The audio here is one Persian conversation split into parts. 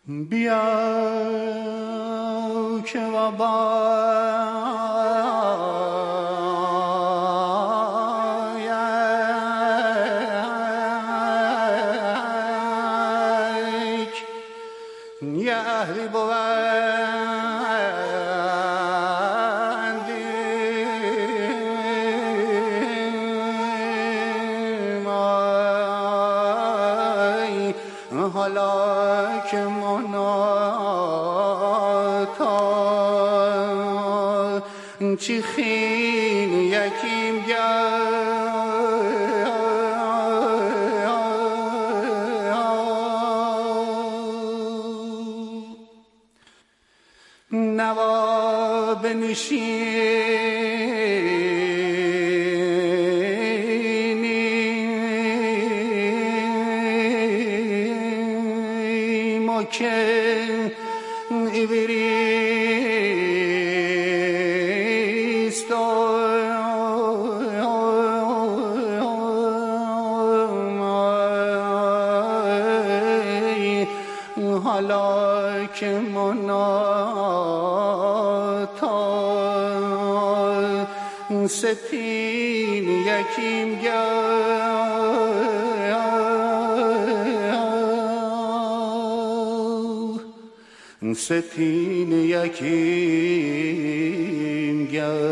بیا که وبایک یه اهلی بوندیم حالا که مناتا چی خین یکیم نوا بنشینیم و که ایوریست حالا که مناتا ستین یکیم ستین یکیم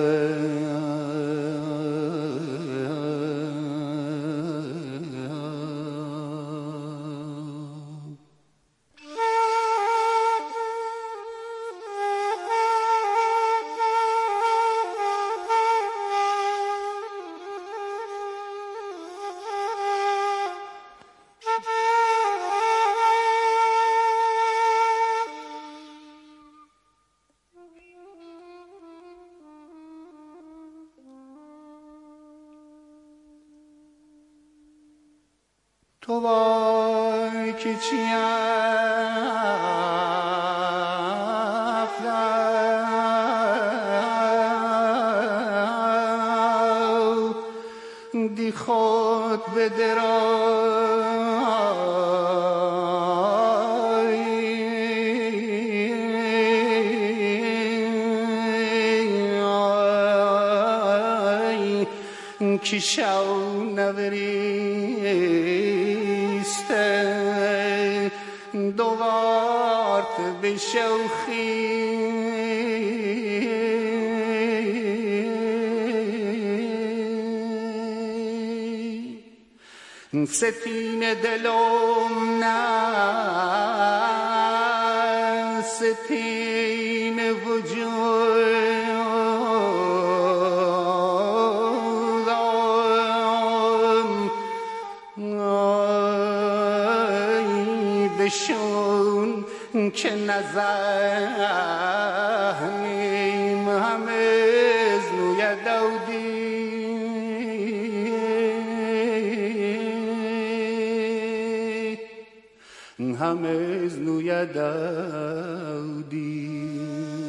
تو وای که چی افلاو دی خود به درای کی شو نوریسته دوارت به شوخی ستین دلم نه ستین وجودم بشون که نزهنیم همه زنوی دودی همه زنوی دودی